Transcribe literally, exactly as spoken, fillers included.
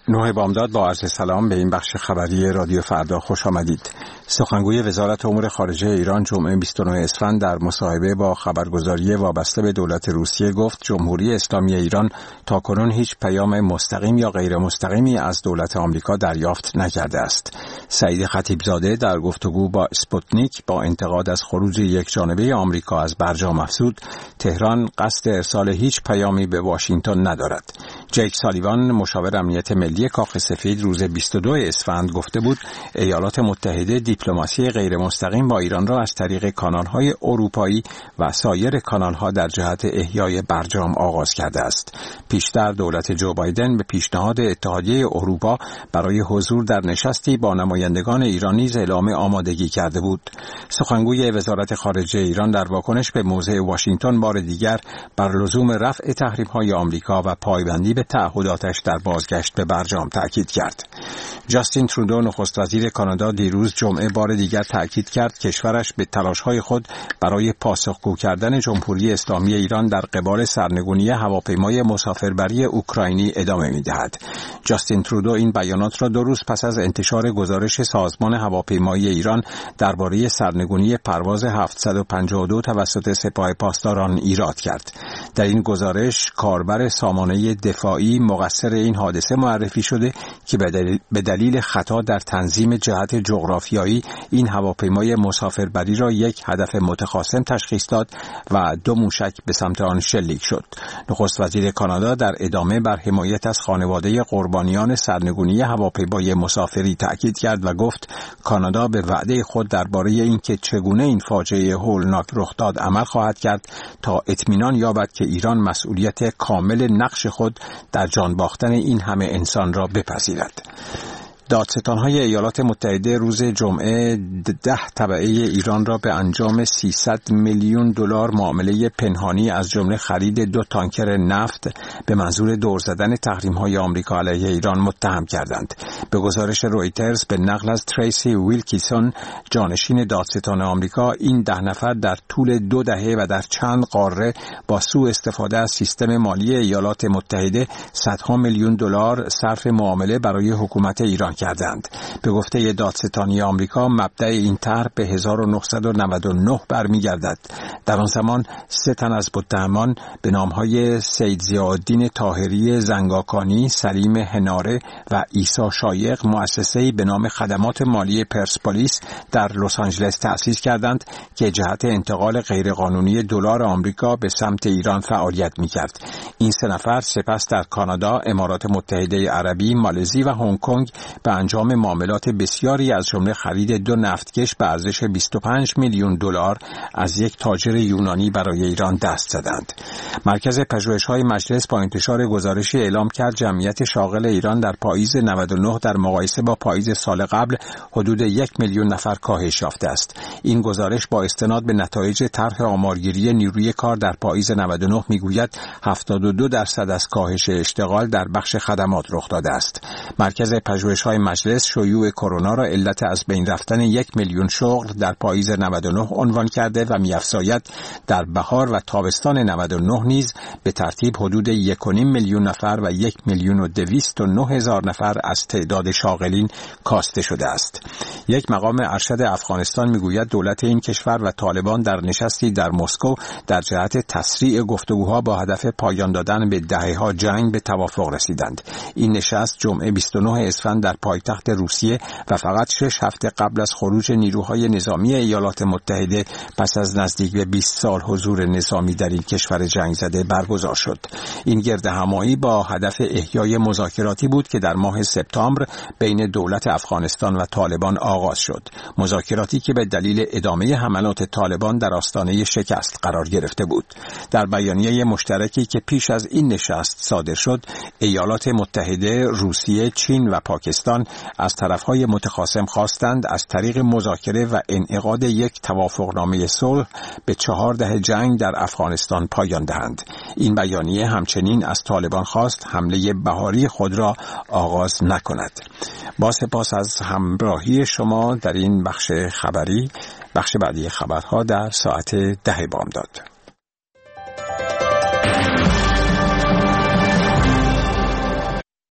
نوح بامداد با عرض سلام به این بخش خبری رادیو فردا خوش آمدید. سخنگوی وزارت امور خارجه ایران جمعه بیست و نه اسفند در مصاحبه با خبرگزاری وابسته به دولت روسیه گفت جمهوری اسلامی ایران تاکنون هیچ پیام مستقیم یا غیر مستقیمی از دولت آمریکا دریافت نکرده است. سعید خطیبزاده در گفتگو با اسپوتنیک با انتقاد از خروج یکجانبه آمریکا از برجام افزود تهران قصد ارسال هیچ پیامی به واشنگتن ندارد. جیک سالیوان مشاور امنیت ملی کاخ سفید روز بیست و دو اسفند گفته بود ایالات متحده دیپلماسی غیر مستقیم با ایران را از طریق کانال‌های اروپایی و سایر کانال‌ها در جهت احیای برجام آغاز کرده است. پیشتر دولت جو بایدن به پیشنهاد اتحادیه اروپا برای حضور در نشستی با نمایندگان ایران نیز اعلام آمادگی کرده بود. سخنگوی وزارت خارجه ایران در واکنش به موضع واشنگتن بار دیگر بر لزوم رفع تحریم‌های آمریکا و پایبندی به تعهداتش در بازگشت به برجام تأکید کرد. جاستین ترودو نخست وزیر کانادا دیروز جمعه بار دیگر تأکید کرد کشورش به تلاش‌های خود برای پاسخگو کردن جمهوری اسلامی ایران در قبال سرنگونی هواپیمای مسافربری اوکراینی ادامه می‌دهد. جاستین ترودو این بیانات را دو روز پس از انتشار گزارش سازمان هواپیمایی ایران درباره سرنگونی پرواز هفتصد و پنجاه و دو توسط سپاه پاسداران ایراد کرد. در این گزارش کاربر سامانه دفاعی مقصر این حادثه معرفی شده که به دلیل خطا در تنظیم جهت جغرافیایی این هواپیمای مسافربری را یک هدف متخاصم تشخیص داد و دو موشک به سمت آن شلیک شد. نخست وزیر کانادا در ادامه بر حمایت از خانواده قربانیان سرنگونی هواپیمای مسافری تأکید کرد و گفت کانادا به وعده خود درباره اینکه چگونه این فاجعه هولناک رخ داد عمل خواهد کرد تا اطمینان یابد که ایران مسئولیت کامل نقش خود در جان باختن این همه انسان را بپذیرد. دادستان‌های ایالات متحده روز جمعه ده تبعه ایران را به انجام سیصد میلیون دلار معامله پنهانی از جمله خرید دو تانکر نفت به منظور دور زدن تحریم‌های آمریکا علیه ایران متهم کردند. به گزارش رویترز به نقل از تریسی ویلکیسون جانشین دادستان آمریکا این ده نفر در طول دو دهه و در چند قاره با سوء استفاده از سیستم مالی ایالات متحده صدها میلیون دلار صرف معامله برای حکومت ایران کردند. به گفته دادستانی آمریکا مبدأ این طرح به هزار و نهصد و نود و نه برمیگردد. در آن زمان سه تن از متهمان به نامهای سید ضیاءالدین طاهری زنگاکانی، سلیم هناره و عیسی شایق مؤسسه‌ای به نام خدمات مالی پرسپولیس در لس آنجلس تأسیس کردند که جهت انتقال غیرقانونی دلار آمریکا به سمت ایران فعالیت می‌کرد. این سه نفر سپس در کانادا، امارات متحده عربی، مالزی و هنگ کنگ به انجام معاملات بسیاری از جمله خرید دو نفتکش به ارزش بیست و پنج میلیون دلار از یک تاجر یونانی برای ایران دست زدند. مرکز پژوهش‌های مجلس با انتشار گزارشی اعلام کرد جمعیت شاغل ایران در پاییز نود و نه در مقایسه با پاییز سال قبل حدود یک میلیون نفر کاهش یافته است. این گزارش با استناد به نتایج طرح آمارگیری نیروی کار در پاییز نود و نه میگوید هفتاد و دو درصد از کاهش اشتغال در بخش خدمات رخ داده است. مرکز پژوهش‌های مجلس شیوع کرونا را علت از بین رفتن یک میلیون شغل در پاییز نود و نه عنوان کرده و می‌افزاید در بهار و تابستان نود و نه نیز به ترتیب حدود یک و نیم میلیون نفر و یک میلیون و دویست و نه هزار نفر از تعداد شاغلین کاسته شده است. یک مقام ارشد افغانستان میگوید دولت این کشور و طالبان در نشستی در مسکو در جهت تسریع گفتگوها با هدف پایان دادن به دهه‌ها جنگ به توافق رسیدند. این نشست جمعه بیست و نه اسفند در پایتخت روسیه و فقط شش هفته قبل از خروج نیروهای نظامی ایالات متحده پس از نزدیک به بیست سال حضور نظامی در این کشور جنگ زده برگزار شد. این گردهمایی با هدف احیای مذاکراتی بود که در ماه سپتامبر بین دولت افغانستان و طالبان آغاز شد. مذاکراتی که به دلیل ادامه حملات طالبان در آستانه شکست قرار گرفته بود. در بیانیه مشترکی که پیش از این نشست صادر شد، ایالات متحده، روسیه، چین و پاکستان از طرفهای متخاصم خواستند از طریق مذاکره و انعقاد یک توافقنامه صلح به چهار دهه جنگ در افغانستان پایان دهند. این بیانیه همچنین از طالبان خواست حمله بهاری خود را آغاز نکند. با سپاس از همراهی شما در این بخش خبری. بخش بعدی خبرها در ساعت ده بامداد.